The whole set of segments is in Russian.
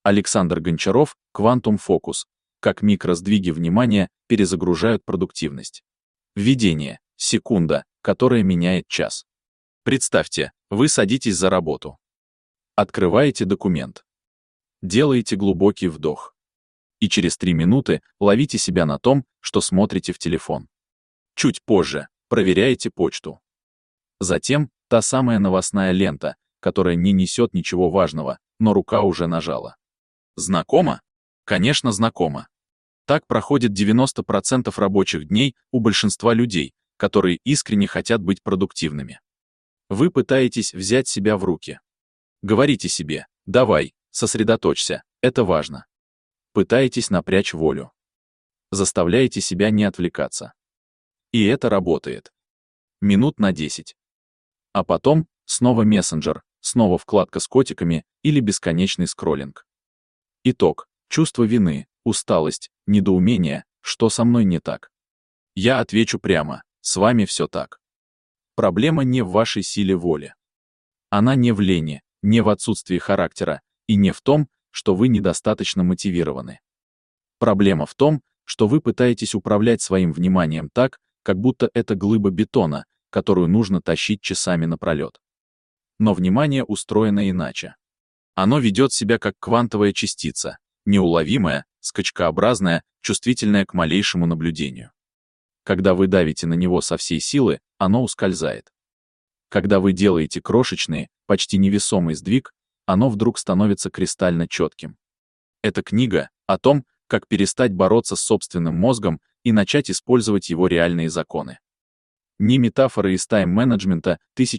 Александр Гончаров, Quantum Focus. Как микросдвиги внимания перезагружают продуктивность. Введение. Секунда, которая меняет час. Представьте, вы садитесь за работу. Открываете документ. Делаете глубокий вдох. И через 3 минуты ловите себя на том, что смотрите в телефон. Чуть позже проверяете почту. Затем та самая новостная лента, которая не несет ничего важного, но рука уже нажала. Знакомо? Конечно, знакомо. Так проходит 90% рабочих дней у большинства людей, которые искренне хотят быть продуктивными. Вы пытаетесь взять себя в руки. Говорите себе: «Давай, сосредоточься, это важно». Пытаетесь напрячь волю. Заставляете себя не отвлекаться. И это работает. Минут на 10. А потом снова мессенджер, снова вкладка с котиками или бесконечный скроллинг. Итог. Чувство вины, усталость, недоумение, что со мной не так. Я отвечу прямо: с вами все так. Проблема не в вашей силе воли. Она не в лени, не в отсутствии характера и не в том, что вы недостаточно мотивированы. Проблема в том, что вы пытаетесь управлять своим вниманием так, как будто это глыба бетона, которую нужно тащить часами напролет. Но внимание устроено иначе. Оно ведет себя как квантовая частица, неуловимая, скачкообразная, чувствительная к малейшему наблюдению. Когда вы давите на него со всей силы, оно ускользает. Когда вы делаете крошечный, почти невесомый сдвиг, оно вдруг становится кристально четким. Это книга о том, как перестать бороться с собственным мозгом и начать использовать его реальные законы. Не метафоры из тайм-менеджмента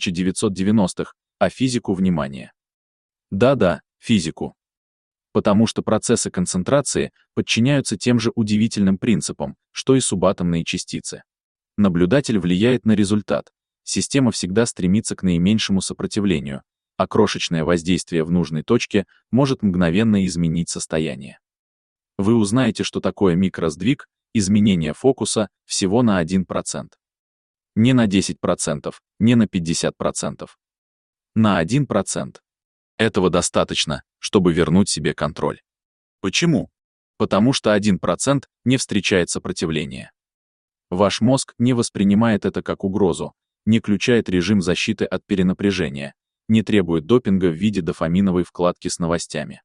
1990-х, а физику внимания. Да-да, физику. Потому что процессы концентрации подчиняются тем же удивительным принципам, что и субатомные частицы. Наблюдатель влияет на результат, система всегда стремится к наименьшему сопротивлению, а крошечное воздействие в нужной точке может мгновенно изменить состояние. Вы узнаете, что такое микросдвиг, изменение фокуса всего на 1%. Не на 10%, не на 50%. На 1%. Этого достаточно, чтобы вернуть себе контроль. Почему? Потому что 1% не встречает сопротивления. Ваш мозг не воспринимает это как угрозу, не включает режим защиты от перенапряжения, не требует допинга в виде дофаминовой вкладки с новостями.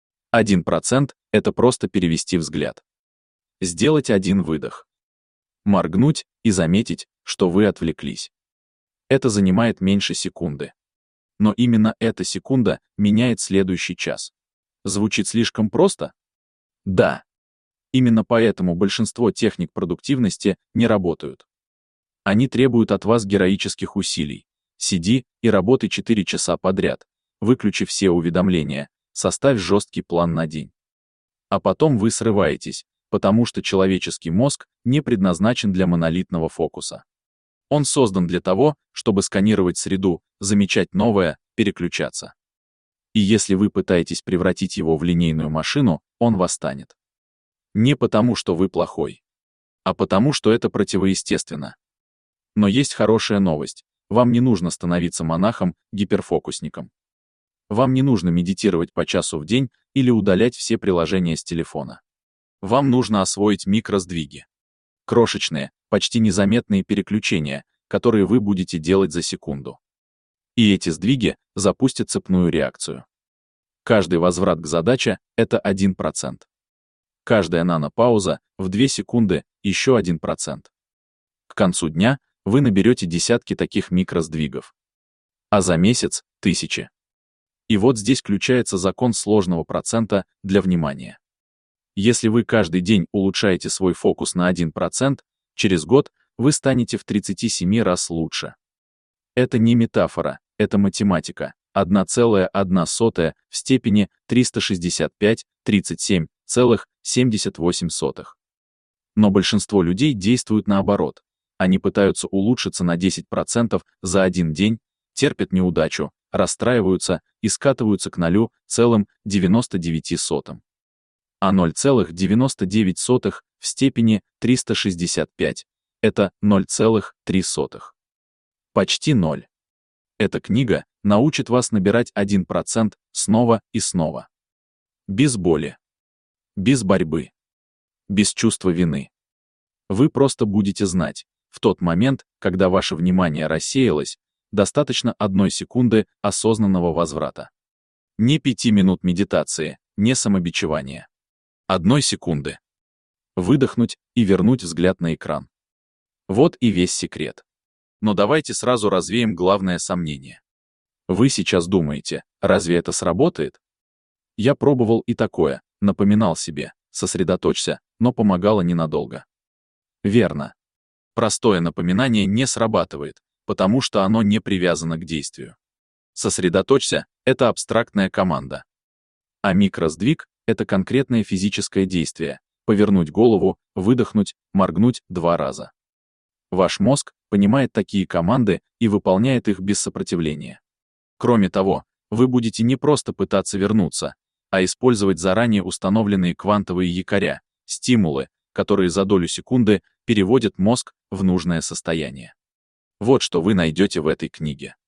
1% — это просто перевести взгляд. Сделать один выдох. Моргнуть и заметить, что вы отвлеклись. Это занимает меньше секунды. Но именно эта секунда меняет следующий час. Звучит слишком просто? Да. Именно поэтому большинство техник продуктивности не работают. Они требуют от вас героических усилий. Сиди и работай 4 часа подряд, выключи все уведомления, составь жесткий план на день. А потом вы срываетесь, потому что человеческий мозг не предназначен для монолитного фокуса. Он создан для того, чтобы сканировать среду, замечать новое, переключаться. И если вы пытаетесь превратить его в линейную машину, он восстанет. Не потому, что вы плохой, а потому, что это противоестественно. Но есть хорошая новость. Вам не нужно становиться монахом-гиперфокусником. Вам не нужно медитировать по часу в день или удалять все приложения с телефона. Вам нужно освоить микросдвиги. Крошечные, почти незаметные переключения, которые вы будете делать за секунду. И эти сдвиги запустят цепную реакцию. Каждый возврат к задаче — это 1%. Каждая нанопауза в 2 секунды — еще 1%. К концу дня вы наберете десятки таких микросдвигов. А за месяц — тысячи. И вот здесь включается закон сложного процента для внимания. Если вы каждый день улучшаете свой фокус на 1%, через год вы станете в 37 раз лучше. Это не метафора, это математика. 1,1 в степени 365, 37,78. Но большинство людей действуют наоборот. Они пытаются улучшиться на 10% за один день, терпят неудачу, расстраиваются и скатываются к 0,99. А 0,99 в степени 365 — это 0,3. Почти 0. Эта книга научит вас набирать 1% снова и снова. Без боли. Без борьбы. Без чувства вины. Вы просто будете знать, в тот момент, когда ваше внимание рассеялось, достаточно 1 секунды осознанного возврата. Не 5 минут медитации, не самобичевания. 1 секунды. Выдохнуть и вернуть взгляд на экран. Вот и весь секрет. Но давайте сразу развеем главное сомнение. Вы сейчас думаете, разве это сработает? Я пробовал и такое, напоминал себе, сосредоточься, но помогало ненадолго. Верно. Простое напоминание не срабатывает, потому что оно не привязано к действию. Сосредоточься — это абстрактная команда. А микросдвиг — это конкретное физическое действие — повернуть голову, выдохнуть, моргнуть 2 раза. Ваш мозг понимает такие команды и выполняет их без сопротивления. Кроме того, вы будете не просто пытаться вернуться, а использовать заранее установленные квантовые якоря, стимулы, которые за долю секунды переводят мозг в нужное состояние. Вот что вы найдете в этой книге.